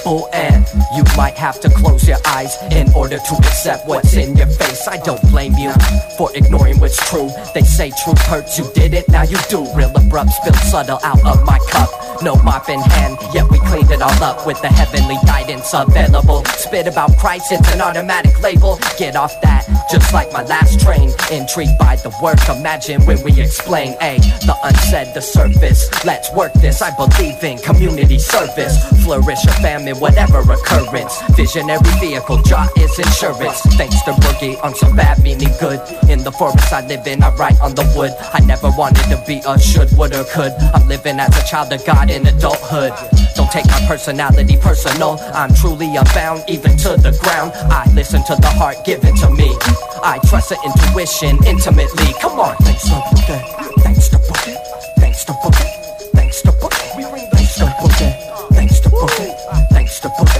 simple, and you might have to close your eyes in order to accept what's in your face. I don't blame you for ignoring what's true. They say truth hurts, you did it, now you do. Real abrupt, spilled subtle out of my cup. No mop in hand, yet we cleaned it all up with the heavenly guidance available. Spit about Christ, it's an automatic label. Get off that, just like my last train. Intrigued by the work, imagine when we explain. The unsaid, the surface. Let's work this, I believe in community service. Flourish or famine, whatever occurrence. Visionary vehicle, jaw is insurance. Thanks to Boogie, I'm so bad, meaning good. In the forest I live in, I write on the wood. I never wanted to be a should, would or could. I'm living as a child of God in adulthood. Don't take my personality personal. I'm truly unbound, even to the ground. I listen to the heart given to me. I trust the intuition intimately. Come on, thanks to Boogie, thanks to Boogie, thanks to Boogie, thanks to Boogie, thanks to Boogie, thanks to Boogie, thanks to Boogie.